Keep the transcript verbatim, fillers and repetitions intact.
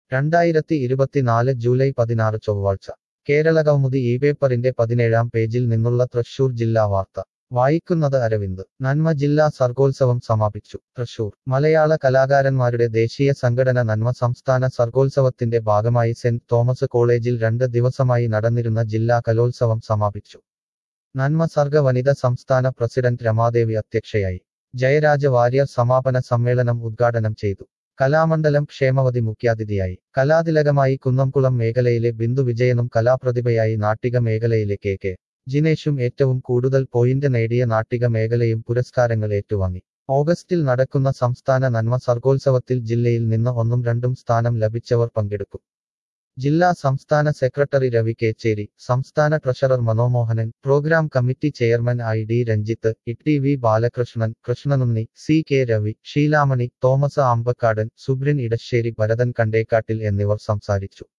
രണ്ടായിരത്തി ഇരുപത്തിനാല് ജൂലൈ പതിനാറ് ചൊവ്വാഴ്ച കേരളകൗമുദി ഈ പേപ്പറിന്റെ പതിനേഴാം പേജിൽ നിന്നുള്ള തൃശൂർ ജില്ലാ വാർത്ത വായിക്കുന്നത് അരവിന്ദ്. നന്മ ജില്ലാ സർഗോത്സവം സമാപിച്ചു. തൃശൂർ മലയാള കലാകാരന്മാരുടെ ദേശീയ സംഘടന നന്മ സംസ്ഥാന സർഗോത്സവത്തിന്റെ ഭാഗമായി സെന്റ് തോമസ് കോളേജിൽ രണ്ട് ദിവസമായി നടന്നിരുന്ന ജില്ലാ കലോത്സവം സമാപിച്ചു. നന്മ സർഗ വനിത സംസ്ഥാന പ്രസിഡന്റ് രമാദേവി അധ്യക്ഷയായി. ജയരാജ വാര്യർ സമാപന സമ്മേളനം ഉദ്ഘാടനം ചെയ്തു. കലാമണ്ഡലം ക്ഷേമവതി മുഖ്യാതിഥിയായി. കലാതിലകമായി കുന്നംകുളം മേഖലയിലെ ബിന്ദു വിജയനും കലാപ്രതിഭയായി നാട്ടിക മേഖലയിലെ കെ കെ ജിനേഷും ഏറ്റവും കൂടുതൽ പോയിന്റ് നേടിയ നാട്ടിക മേഖലയും പുരസ്കാരങ്ങൾ ഏറ്റുവാങ്ങി. ഓഗസ്റ്റിൽ നടക്കുന്ന സംസ്ഥാന നന്മ സർഗോത്സവത്തിൽ ജില്ലയിൽ നിന്ന് ഒന്നും രണ്ടും സ്ഥാനം ലഭിച്ചവർ പങ്കെടുക്കും. ജില്ലാ സംസ്ഥാന സെക്രട്ടറി രവി കേച്ചേരി, സംസ്ഥാന treasurer Manomohanan, programme committee chairman I D Ranjith, E V Balakrishnan, Krishnanunni, C K Ravi, Sheelamani, Thomas Ambakkadan, Subrin Edassery, Bharathan കണ്ടേക്കാട്ടിൽ എന്നിവർ സംസാരിച്ചു.